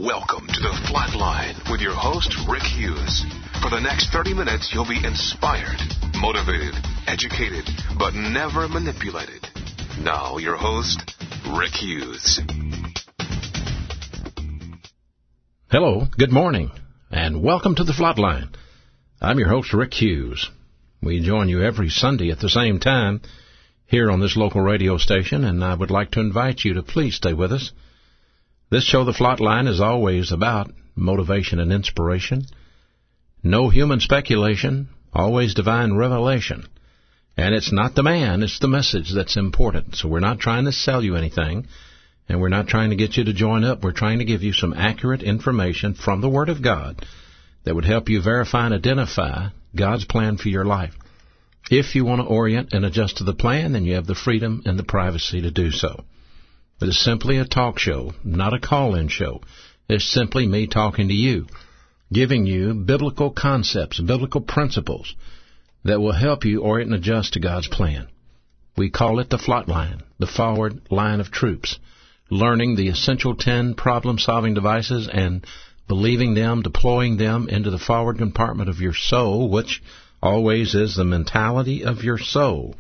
Welcome to the Flatline with your host, Rick Hughes. For the next 30 minutes, you'll be inspired, motivated, educated, but never manipulated. Now, your host, Rick Hughes. Hello, good morning, and welcome to the Flatline. I'm your host, Rick Hughes. We join you every Sunday at the same time here on this local radio station, and I would like to invite you to please stay with us. This show, The Flatline, is always about motivation and inspiration. No human speculation, always divine revelation. And it's not the man, it's the message that's important. So we're not trying to sell you anything, and we're not trying to get you to join up. We're trying to give you some accurate information from the Word of God that would help you verify and identify God's plan for your life. If you want to orient and adjust to the plan, then you have the freedom and the privacy to do so. It is simply a talk show, not a call-in show. It's simply me talking to you, giving you biblical concepts, biblical principles that will help you orient and adjust to God's plan. We call it the Flatline, the forward line of troops, learning the essential 10 problem-solving devices and believing them, deploying them into the forward compartment of your soul, which always is the mentality of your soul,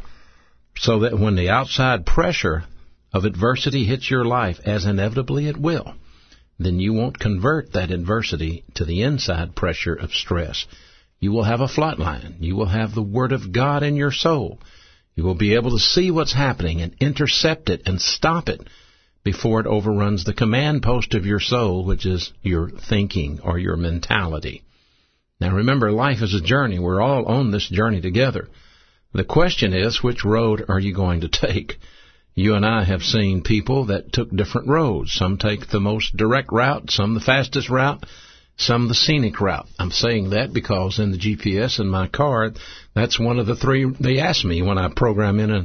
so that when the outside pressure of adversity hits your life, as inevitably it will, then you won't convert that adversity to the inside pressure of stress. You will have a flatline. You will have the Word of God in your soul. You will be able to see what's happening and intercept it and stop it before it overruns the command post of your soul, which is your thinking or your mentality. Now remember, life is a journey. We're all on this journey together. The question is, which road are you going to take? You and I have seen people that took different roads. Some take the most direct route, some the fastest route, some the scenic route. I'm saying that because in the GPS in my car, that's one of the three they ask me when I program in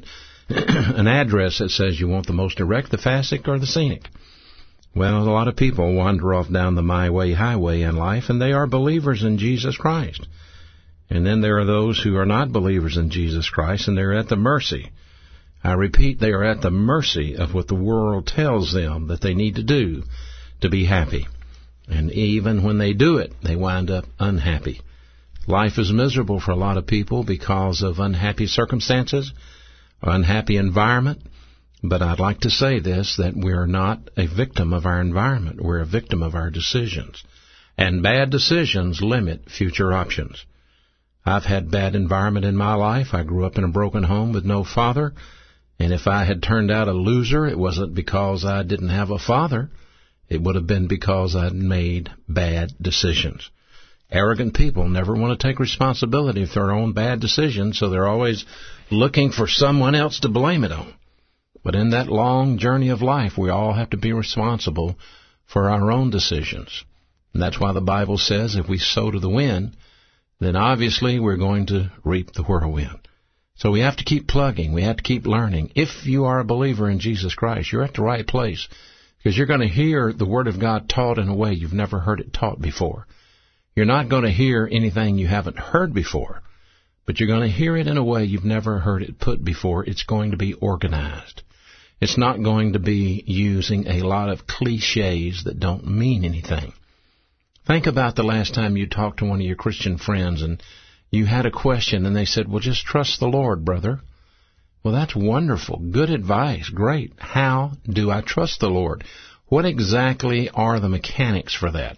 an address that says you want the most direct, the fastest, or the scenic. Well, a lot of people wander off down the my way highway in life, and they are believers in Jesus Christ. And then there are those who are not believers in Jesus Christ, and they're at the mercy. I repeat, they are at the mercy of what the world tells them that they need to do to be happy. And even when they do it, they wind up unhappy. Life is miserable for a lot of people because of unhappy circumstances, unhappy environment. But I'd like to say this, that we're not a victim of our environment. We're a victim of our decisions. And bad decisions limit future options. I've had bad environment in my life. I grew up in a broken home with no father. And if I had turned out a loser, it wasn't because I didn't have a father. It would have been because I'd made bad decisions. Arrogant people never want to take responsibility for their own bad decisions, so they're always looking for someone else to blame it on. But in that long journey of life, we all have to be responsible for our own decisions. And that's why the Bible says if we sow to the wind, then obviously we're going to reap the whirlwind. So we have to keep plugging. We have to keep learning. If you are a believer in Jesus Christ, you're at the right place, because you're going to hear the Word of God taught in a way you've never heard it taught before. You're not going to hear anything you haven't heard before, but you're going to hear it in a way you've never heard it put before. It's going to be organized. It's not going to be using a lot of cliches that don't mean anything. Think about the last time you talked to one of your Christian friends and you had a question and they said, well, just trust the Lord, brother. Well, that's wonderful. Good advice. Great. How do I trust the Lord? What exactly are the mechanics for that?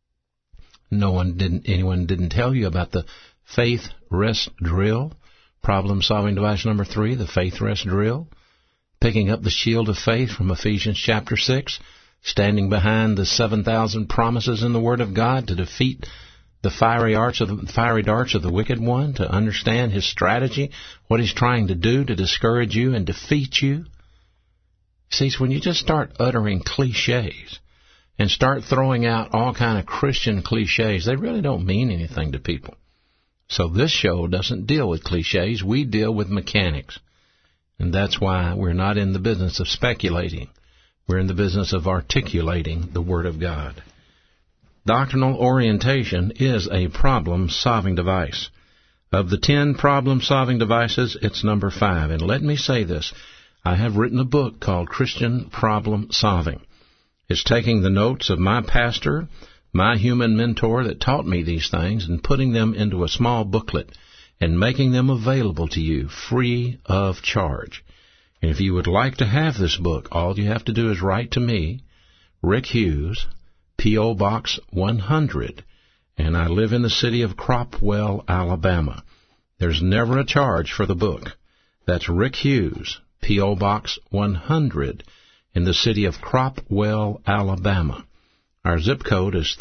Anyone didn't tell you about the faith rest drill, problem-solving device number 3, the faith rest drill. Picking up the shield of faith from Ephesians chapter 6, standing behind the 7,000 promises in the Word of God to defeat the fiery darts of the wicked one, to understand his strategy, what he's trying to do to discourage you and defeat you. See, when you just start uttering cliches and start throwing out all kind of Christian cliches, they really don't mean anything to people. So this show doesn't deal with cliches. We deal with mechanics. And that's why we're not in the business of speculating. We're in the business of articulating the Word of God. Doctrinal orientation is a problem-solving device. Of the 10 problem-solving devices, it's number 5. And let me say this. I have written a book called Christian Problem Solving. It's taking the notes of my pastor, my human mentor that taught me these things, and putting them into a small booklet and making them available to you free of charge. And if you would like to have this book, all you have to do is write to me, Rick Hughes, P.O. Box 100, and I live in the city of Cropwell, Alabama. There's never a charge for the book. That's Rick Hughes, P.O. Box 100, in the city of Cropwell, Alabama. Our zip code is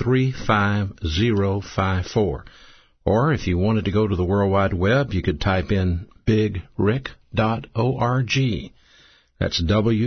35054. Or if you wanted to go to the World Wide Web, you could type in bigrick.org. That's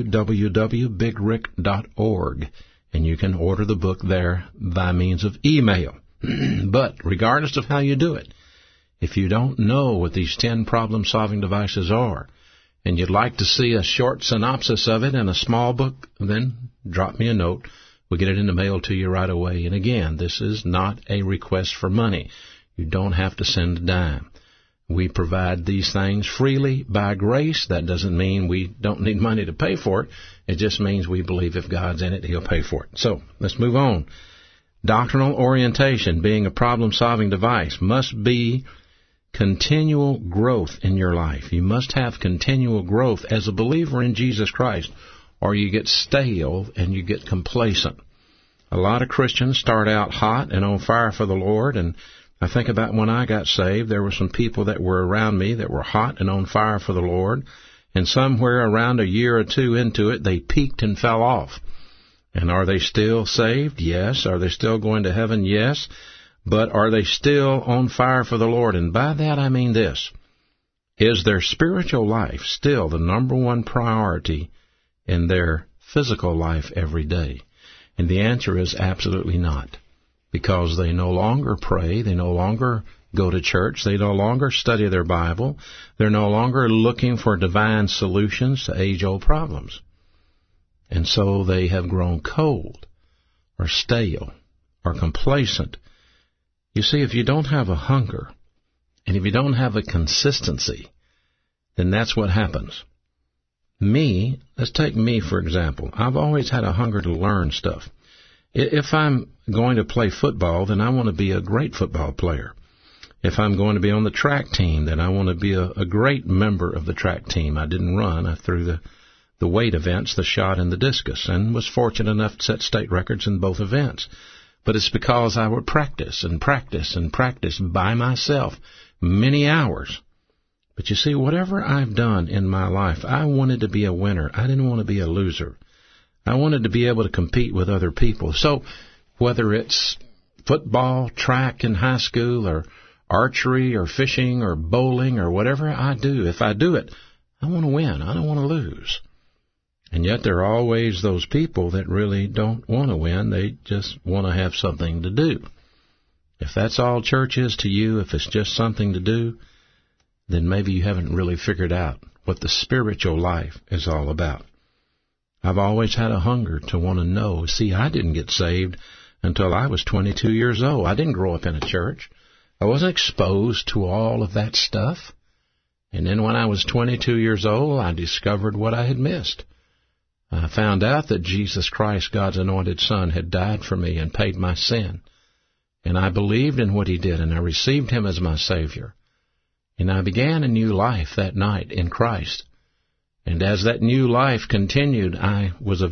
www.bigrick.org. And you can order the book there by means of email. But regardless of how you do it, if you don't know what these 10 problem-solving devices are, and you'd like to see a short synopsis of it in a small book, then drop me a note. We'll get it in the mail to you right away. And again, this is not a request for money. You don't have to send a dime. We provide these things freely by grace. That doesn't mean we don't need money to pay for it. It just means we believe if God's in it, He'll pay for it. So let's move on. Doctrinal orientation, being a problem-solving device, must be continual growth in your life. You must have continual growth as a believer in Jesus Christ, or you get stale and you get complacent. A lot of Christians start out hot and on fire for the Lord, and I think about when I got saved, there were some people that were around me that were hot and on fire for the Lord, and somewhere around a year or two into it, they peaked and fell off. And are they still saved? Yes. Are they still going to heaven? Yes. But are they still on fire for the Lord? And by that I mean this. Is their spiritual life still the number one priority in their physical life every day? And the answer is absolutely not. Because they no longer pray, they no longer go to church, they no longer study their Bible, they're no longer looking for divine solutions to age-old problems. And so they have grown cold, or stale, or complacent. You see, if you don't have a hunger, and if you don't have a consistency, then that's what happens. Me, let's take me for example. I've always had a hunger to learn stuff. If I'm going to play football, then I want to be a great football player. If I'm going to be on the track team, then I want to be a great member of the track team. I didn't run. I threw the weight events, the shot and the discus, and was fortunate enough to set state records in both events. But it's because I would practice and practice and practice by myself many hours. But you see, whatever I've done in my life, I wanted to be a winner. I didn't want to be a loser. I wanted to be able to compete with other people. So whether it's football, track in high school, or archery, or fishing, or bowling, or whatever I do, if I do it, I want to win. I don't want to lose. And yet there are always those people that really don't want to win. They just want to have something to do. If that's all church is to you, if it's just something to do, then maybe you haven't really figured out what the spiritual life is all about. I've always had a hunger to want to know. See, I didn't get saved until I was 22 years old. I didn't grow up in a church. I wasn't exposed to all of that stuff. And then when I was 22 years old, I discovered what I had missed. I found out that Jesus Christ, God's anointed Son, had died for me and paid my sin. And I believed in what He did, and I received Him as my Savior. And I began a new life that night in Christ. And as that new life continued, I was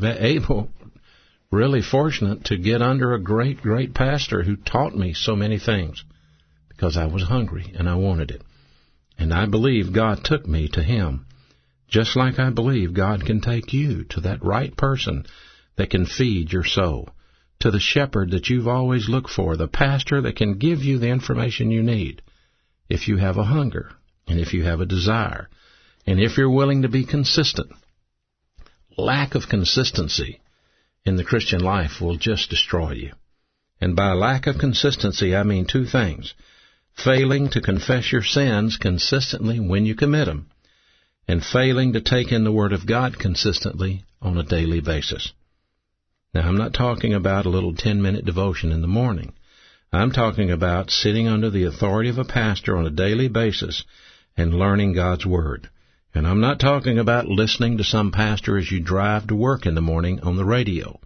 really fortunate to get under a great, great pastor who taught me so many things because I was hungry and I wanted it. And I believe God took me to Him, just like I believe God can take you to that right person that can feed your soul, to the shepherd that you've always looked for, the pastor that can give you the information you need if you have a hunger and if you have a desire. And if you're willing to be consistent. Lack of consistency in the Christian life will just destroy you. And by lack of consistency, I mean two things. Failing to confess your sins consistently when you commit them, and failing to take in the Word of God consistently on a daily basis. Now, I'm not talking about a little 10-minute devotion in the morning. I'm talking about sitting under the authority of a pastor on a daily basis and learning God's Word. And I'm not talking about listening to some pastor as you drive to work in the morning on the radio.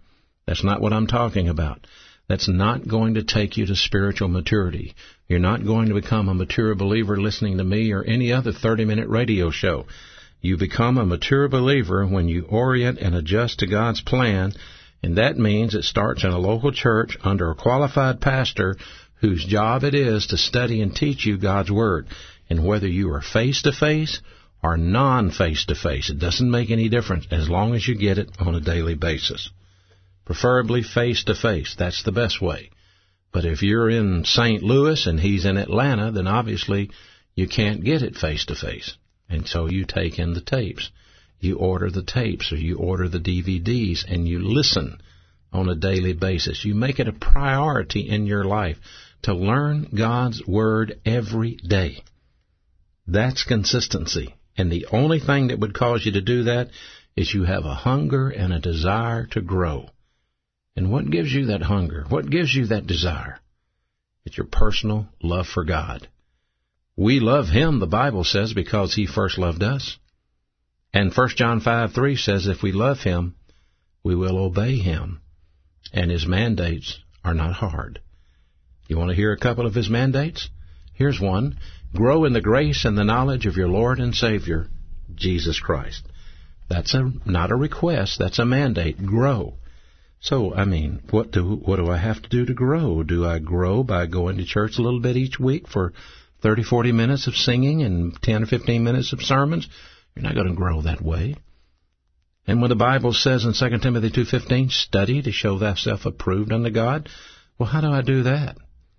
That's not what I'm talking about. That's not going to take you to spiritual maturity. You're not going to become a mature believer listening to me or any other 30-minute radio show. You become a mature believer when you orient and adjust to God's plan, and that means it starts in a local church under a qualified pastor whose job it is to study and teach you God's Word. And whether you are face-to-face or non-face-to-face, it doesn't make any difference as long as you get it on a daily basis. Preferably face-to-face. That's the best way. But if you're in St. Louis and he's in Atlanta, then obviously you can't get it face-to-face. And so you take in the tapes. You order the tapes or you order the DVDs and you listen on a daily basis. You make it a priority in your life to learn God's Word every day. That's consistency. And the only thing that would cause you to do that is you have a hunger and a desire to grow. And what gives you that hunger? What gives you that desire? It's your personal love for God. We love Him, the Bible says, because He first loved us. And 1 John 5:3 says if we love Him, we will obey Him. And His mandates are not hard. You want to hear a couple of His mandates? Here's one. Grow in the grace and the knowledge of your Lord and Savior, Jesus Christ. That's not a request, that's a mandate. Grow. So, what do I have to do to grow? Do I grow by going to church a little bit each week for 30, 40 minutes of singing and 10 or 15 minutes of sermons? You're not going to grow that way. And when the Bible says in 2 Timothy 2:15, study to show thyself approved unto God, well, how do I do that?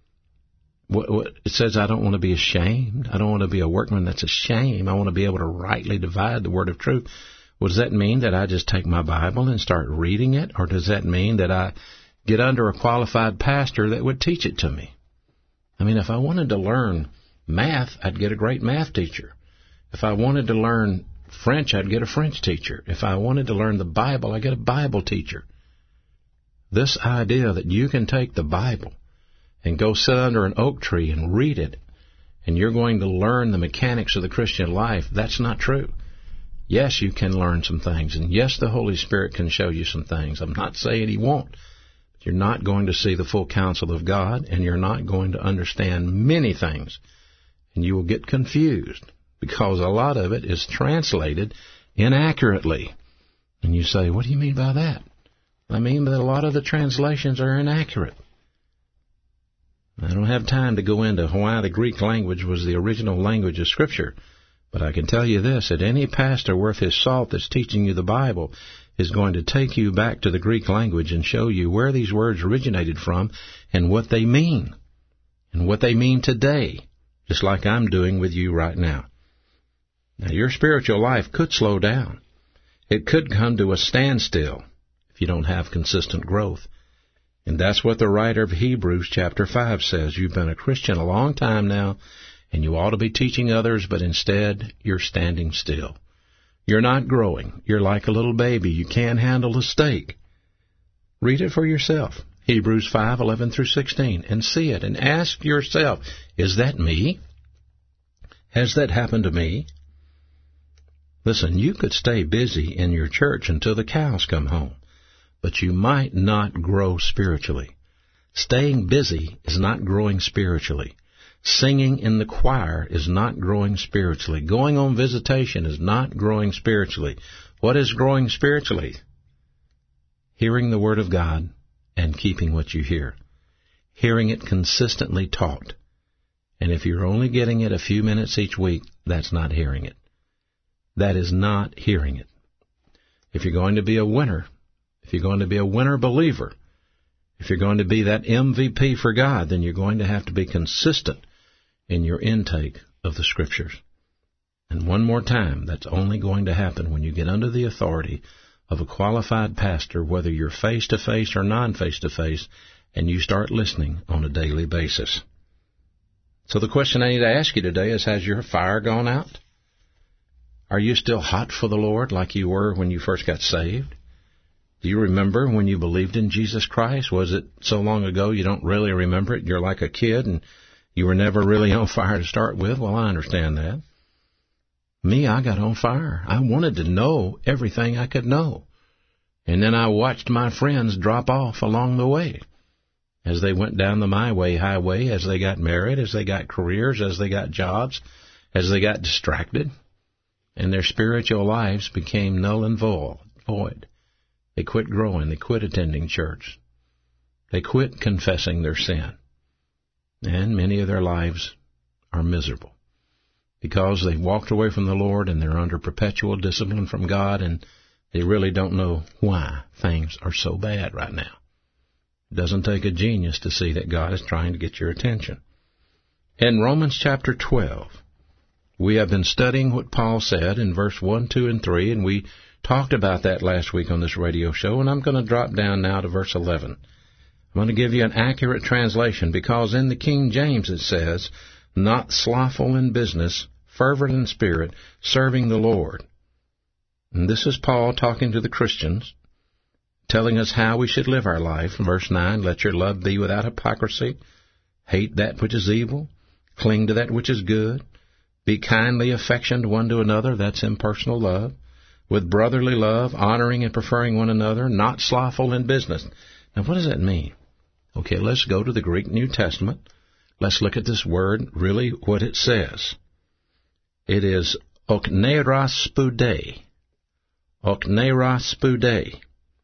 It says I don't want to be ashamed. I don't want to be a workman that's ashamed. I want to be able to rightly divide the word of truth. Well, does that mean that I just take my Bible and start reading it? Or does that mean that I get under a qualified pastor that would teach it to me? If I wanted to learn math, I'd get a great math teacher. If I wanted to learn French, I'd get a French teacher. If I wanted to learn the Bible, I'd get a Bible teacher. This idea that you can take the Bible and go sit under an oak tree and read it, and you're going to learn the mechanics of the Christian life, that's not true. Yes, you can learn some things, and yes, the Holy Spirit can show you some things. I'm not saying He won't. But you're not going to see the full counsel of God, and you're not going to understand many things. And you will get confused, because a lot of it is translated inaccurately. And you say, what do you mean by that? I mean that a lot of the translations are inaccurate. I don't have time to go into why the Greek language was the original language of Scripture. But I can tell you this, that any pastor worth his salt that's teaching you the Bible is going to take you back to the Greek language and show you where these words originated from and what they mean. And what they mean today, just like I'm doing with you right now. Now, your spiritual life could slow down. It could come to a standstill if you don't have consistent growth. And that's what the writer of Hebrews chapter 5 says. You've been a Christian a long time now, and you ought to be teaching others, but instead you're standing still. You're not growing. You're like a little baby. You can't handle a steak. Read it for yourself. Hebrews 5:11 through 16, and see it, and ask yourself, is that me? Has that happened to me? Listen, you could stay busy in your church until the cows come home, but you might not grow spiritually. Staying busy is not growing spiritually. Singing in the choir is not growing spiritually. Going on visitation is not growing spiritually. What is growing spiritually? Hearing the Word of God and keeping what you hear. Hearing it consistently taught. And if you're only getting it a few minutes each week, that's not hearing it. That is not hearing it. If you're going to be a winner, if you're going to be a winner believer, if you're going to be that MVP for God, then you're going to have to be consistent in your intake of the Scriptures. And one more time, that's only going to happen when you get under the authority of a qualified pastor, whether you're face-to-face or non-face-to-face, and you start listening on a daily basis. So the question I need to ask you today is, has your fire gone out? Are you still hot for the Lord like you were when you first got saved? Do you remember when you believed in Jesus Christ? Was it so long ago you don't really remember it? You're like a kid and you were never really on fire to start with? Well, I understand that. Me, I got on fire. I wanted to know everything I could know. And then I watched my friends drop off along the way as they went down the my way highway, as they got married, as they got careers, as they got jobs, as they got distracted, and their spiritual lives became null and void. They quit growing. They quit attending church. They quit confessing their sin. And many of their lives are miserable because they walked away from the Lord and they're under perpetual discipline from God, and they really don't know why things are so bad right now. It doesn't take a genius to see that God is trying to get your attention. In Romans chapter 12, we have been studying what Paul said in verse 1, 2, and 3, and we talked about that last week on this radio show, and I'm going to drop down now to verse 11. I'm going to give you an accurate translation because in the King James it says, not slothful in business, fervent in spirit, serving the Lord. And this is Paul talking to the Christians, telling us how we should live our life. Verse 9, let your love be without hypocrisy. Hate that which is evil. Cling to that which is good. Be kindly affectioned one to another. That's impersonal love. With brotherly love, honoring and preferring one another, not slothful in business. Now, what does that mean? Okay, let's go to the Greek New Testament. Let's look at this word, really what it says. It is okneros spoude. Okneros spoude.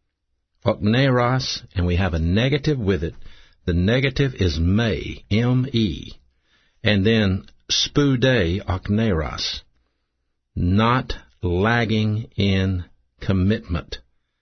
Okneros, and we have a negative with it. The negative is me, M-E. And then spoude, okneros. Not lagging in commitment.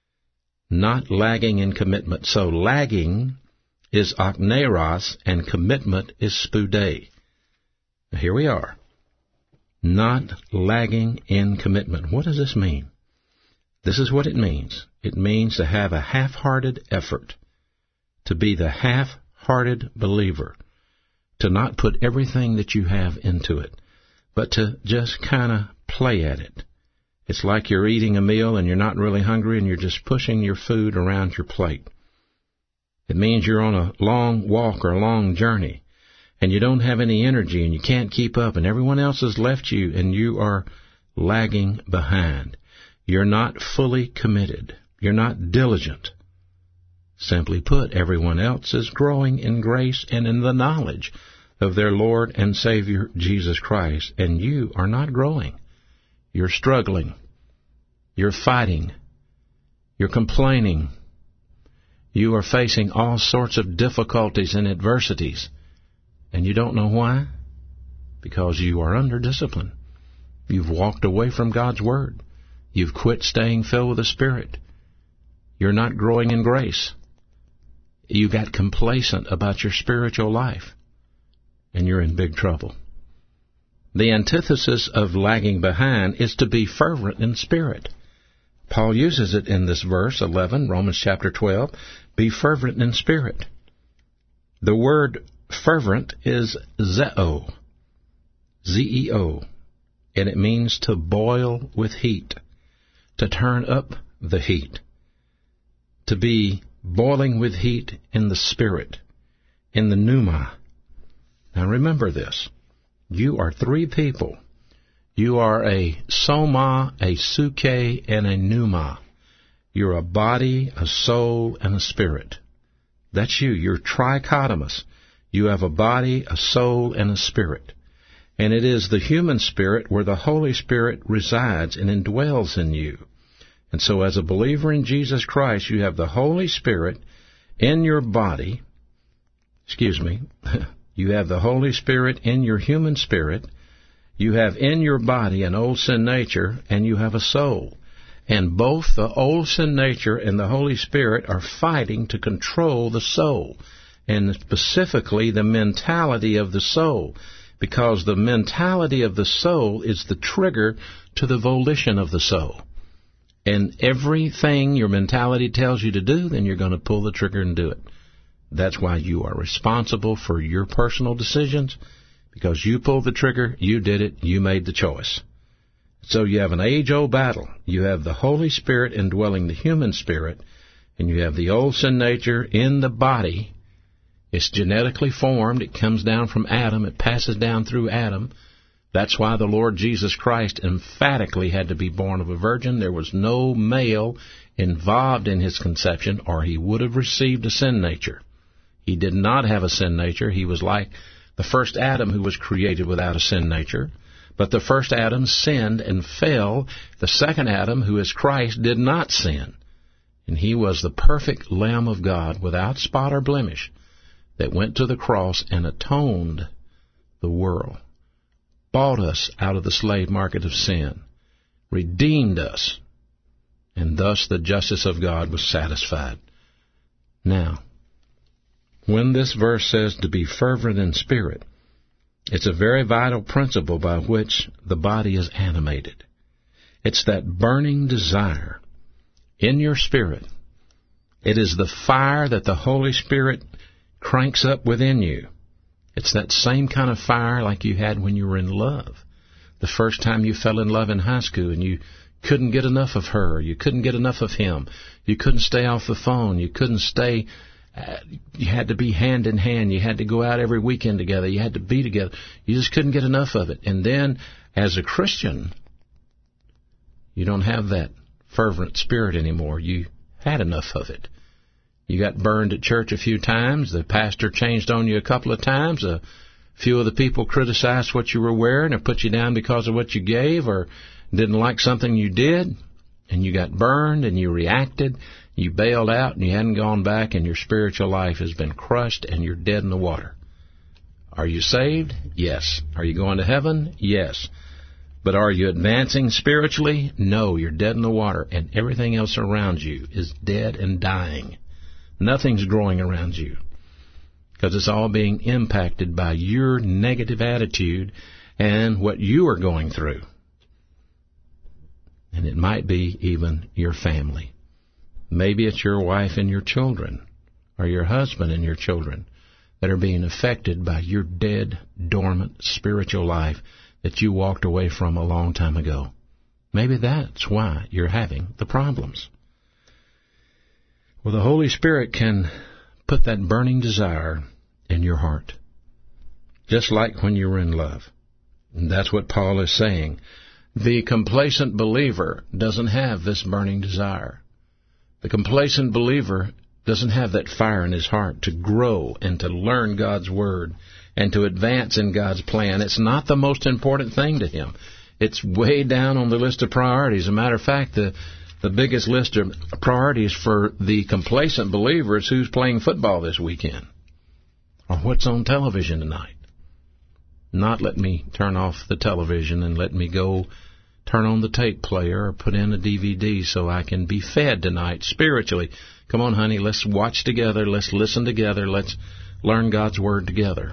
Not lagging in commitment. So lagging is okneros and commitment is spoude. Now here we are. Not lagging in commitment. What does this mean? This is what it means. It means to have a half-hearted effort, to be the half-hearted believer, to not put everything that you have into it, but to just kind of play at it. It's like you're eating a meal and you're not really hungry and you're just pushing your food around your plate. It means you're on a long walk or a long journey and you don't have any energy and you can't keep up and everyone else has left you and you are lagging behind. You're not fully committed. You're not diligent. Simply put, everyone else is growing in grace and in the knowledge of their Lord and Savior Jesus Christ, and you are not growing. You're struggling. You're fighting. You're complaining. You are facing all sorts of difficulties and adversities, and you don't know why? Because you are under discipline. You've walked away from God's Word. You've quit staying filled with the Spirit. You're not growing in grace. You got complacent about your spiritual life, and you're in big trouble. The antithesis of lagging behind is to be fervent in spirit. Paul uses it in this verse 11, Romans chapter 12, be fervent in spirit. The word fervent is zeo, Z-E-O, and it means to boil with heat, to turn up the heat, to be boiling with heat in the spirit, in the pneuma. Now remember this. You are three people. You are a soma, a suke, and a pneuma. You're a body, a soul, and a spirit. That's you. You're trichotomous. You have a body, a soul, and a spirit. And it is the human spirit where the Holy Spirit resides and indwells in you. And so as a believer in Jesus Christ, you have the Holy Spirit in your body. You have the Holy Spirit in your human spirit. You have in your body an old sin nature, and you have a soul. And both the old sin nature and the Holy Spirit are fighting to control the soul, and specifically the mentality of the soul, because the mentality of the soul is the trigger to the volition of the soul. And everything your mentality tells you to do, then you're going to pull the trigger and do it. That's why you are responsible for your personal decisions, because you pulled the trigger, you did it, you made the choice. So you have an age-old battle. You have the Holy Spirit indwelling the human spirit, and you have the old sin nature in the body. It's genetically formed. It comes down from Adam. It passes down through Adam. That's why the Lord Jesus Christ emphatically had to be born of a virgin. There was no male involved in his conception, or he would have received a sin nature. He did not have a sin nature. He was like the first Adam, who was created without a sin nature. But the first Adam sinned and fell. The second Adam, who is Christ, did not sin. And he was the perfect Lamb of God, without spot or blemish, that went to the cross and atoned the world, bought us out of the slave market of sin, redeemed us, and thus the justice of God was satisfied. Now, when this verse says to be fervent in spirit, it's a very vital principle by which the body is animated. It's that burning desire in your spirit. It is the fire that the Holy Spirit cranks up within you. It's that same kind of fire like you had when you were in love. The first time you fell in love in high school and you couldn't get enough of her, you couldn't get enough of him, you couldn't stay off the phone, you couldn't stay, you had to be hand in hand, you had to go out every weekend together, you had to be together, you just couldn't get enough of it. And then, as a Christian, you don't have that fervent spirit anymore. You had enough of it. You got burned at church a few times. The pastor changed on you a couple of times. A few of the people criticized what you were wearing or put you down because of what you gave or didn't like something you did. And you got burned and you reacted. You bailed out and you hadn't gone back, and your spiritual life has been crushed and you're dead in the water. Are you saved? Yes. Are you going to heaven? Yes. But are you advancing spiritually? No, you're dead in the water, and everything else around you is dead and dying. Nothing's growing around you, because it's all being impacted by your negative attitude and what you are going through. And it might be even your family. Maybe it's your wife and your children, or your husband and your children, that are being affected by your dead, dormant spiritual life that you walked away from a long time ago. Maybe that's why you're having the problems. Well, the Holy Spirit can put that burning desire in your heart, just like when you were in love. And that's what Paul is saying. The complacent believer doesn't have this burning desire. The complacent believer doesn't have that fire in his heart to grow and to learn God's Word and to advance in God's plan. It's not the most important thing to him. It's way down on the list of priorities. As a matter of fact, the biggest list of priorities for the complacent believer is who's playing football this weekend or what's on television tonight. Not let me turn off the television and let me go turn on the tape player or put in a DVD so I can be fed tonight spiritually. Come on, honey, let's watch together, let's listen together, let's learn God's Word together.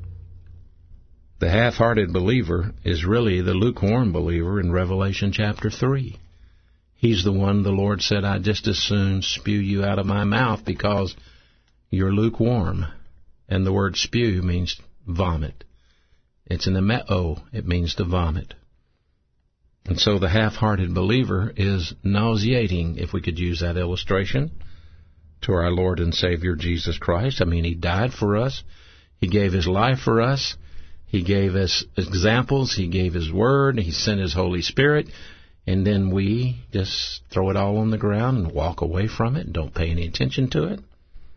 The half-hearted believer is really the lukewarm believer in Revelation chapter 3. He's the one the Lord said, I'd just as soon spew you out of my mouth because you're lukewarm. And the word spew means vomit. It's an emeo. It means to vomit. And so the half-hearted believer is nauseating, if we could use that illustration, to our Lord and Savior Jesus Christ. I mean, He died for us. He gave His life for us. He gave us examples. He gave His Word. He sent His Holy Spirit. And then we just throw it all on the ground and walk away from it and don't pay any attention to it.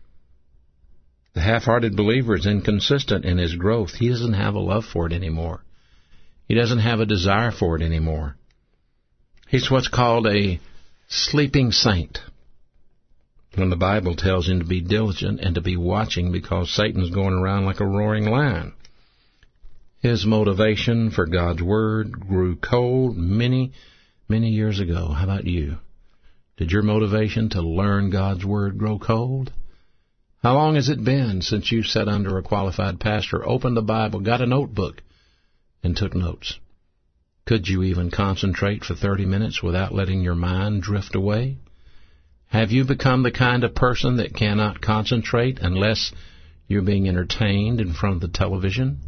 The half-hearted believer is inconsistent in his growth. He doesn't have a love for it anymore. He doesn't have a desire for it anymore. He's what's called a sleeping saint, when the Bible tells him to be diligent and to be watching because Satan's going around like a roaring lion. His motivation for God's Word grew cold many years ago. How about you? Did your motivation to learn God's Word grow cold? How long has it been since you sat under a qualified pastor, opened the Bible, got a notebook, and took notes? Could you even concentrate for 30 minutes without letting your mind drift away? Have you become the kind of person that cannot concentrate unless you're being entertained in front of the television?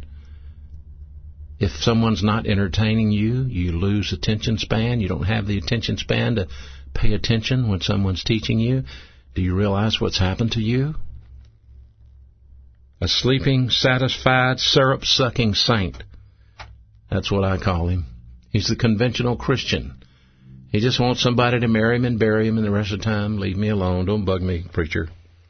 If someone's not entertaining you, you lose attention span. You don't have the attention span to pay attention when someone's teaching you. Do you realize what's happened to you? A sleeping, satisfied, syrup-sucking saint. That's what I call him. He's the conventional Christian. He just wants somebody to marry him and bury him, and the rest of the time, leave me alone. Don't bug me, preacher.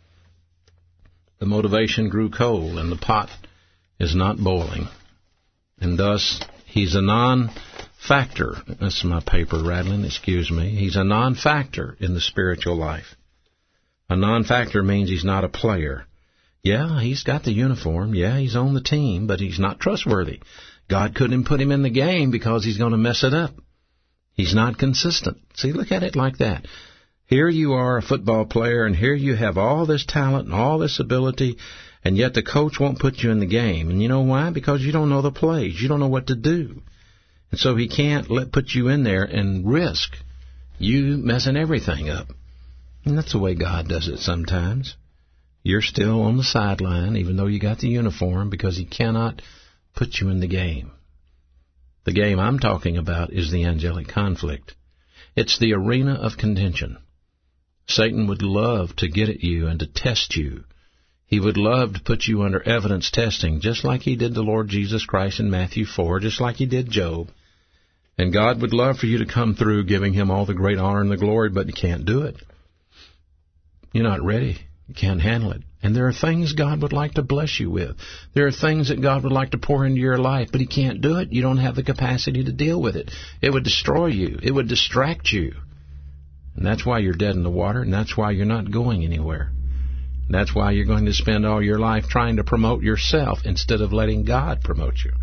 The motivation grew cold, and the pot is not boiling. And thus, he's a non-factor. That's my paper rattling, excuse me. He's a non-factor in the spiritual life. A non-factor means he's not a player. Yeah, he's got the uniform. Yeah, he's on the team, but he's not trustworthy. God couldn't put him in the game because he's going to mess it up. He's not consistent. See, look at it like that. Here you are, a football player, and here you have all this talent and all this ability, and yet the coach won't put you in the game. And you know why? Because you don't know the plays. You don't know what to do. And so he can't put you in there and risk you messing everything up. And that's the way God does it sometimes. You're still on the sideline, even though you got the uniform, because he cannot put you in the game. The game I'm talking about is the angelic conflict. It's the arena of contention. Satan would love to get at you and to test you. He would love to put you under evidence testing, just like he did the Lord Jesus Christ in Matthew 4, just like he did Job. And God would love for you to come through giving him all the great honor and the glory, but you can't do it. You're not ready. You can't handle it. And there are things God would like to bless you with. There are things that God would like to pour into your life, but he can't do it. You don't have the capacity to deal with it. It would destroy you. It would distract you. And that's why you're dead in the water, and that's why you're not going anywhere. And that's why you're going to spend all your life trying to promote yourself instead of letting God promote you.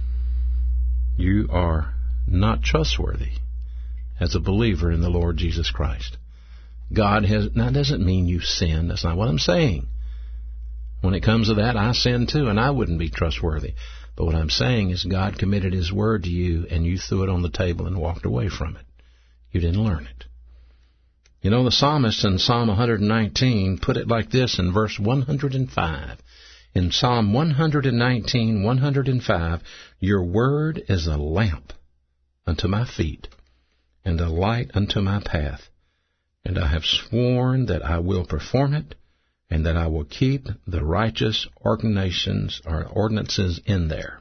You are not trustworthy as a believer in the Lord Jesus Christ. God has, now that doesn't mean you sin. That's not what I'm saying. When it comes to that, I sin too, and I wouldn't be trustworthy. But what I'm saying is God committed his word to you, and you threw it on the table and walked away from it. You didn't learn it. You know, the psalmist in Psalm 119 put it like this in verse 105. In Psalm 119, 105, your word is a lamp unto my feet and a light unto my path. And I have sworn that I will perform it, and that I will keep the righteous ordinances in there.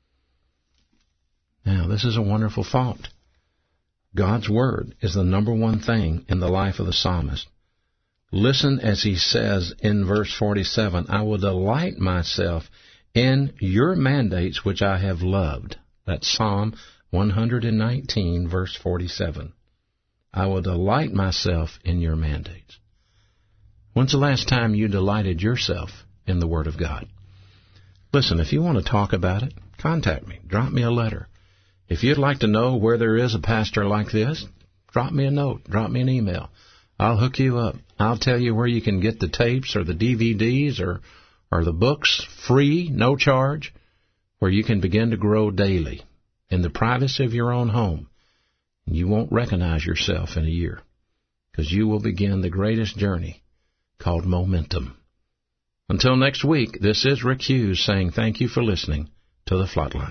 Now, this is a wonderful thought. God's word is the number one thing in the life of the psalmist. Listen as he says in verse 47, I will delight myself in your mandates which I have loved. That's Psalm 119, verse 47. I will delight myself in your mandates. When's the last time you delighted yourself in the Word of God? Listen, if you want to talk about it, contact me. Drop me a letter. If you'd like to know where there is a pastor like this, drop me a note. Drop me an email. I'll hook you up. I'll tell you where you can get the tapes or the DVDs or the books free, no charge, where you can begin to grow daily in the privacy of your own home. You won't recognize yourself in a year, because you will begin the greatest journey called momentum. Until next week, this is Rick Hughes saying thank you for listening to The Flatline.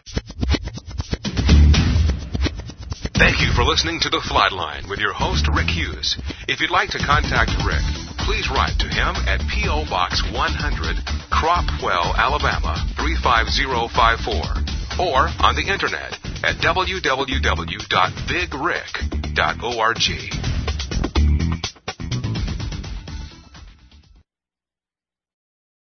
Thank you for listening to The Flatline with your host, Rick Hughes. If you'd like to contact Rick, please write to him at P.O. Box 100, Cropwell, Alabama, 35054. Or on the internet at www.bigrick.org.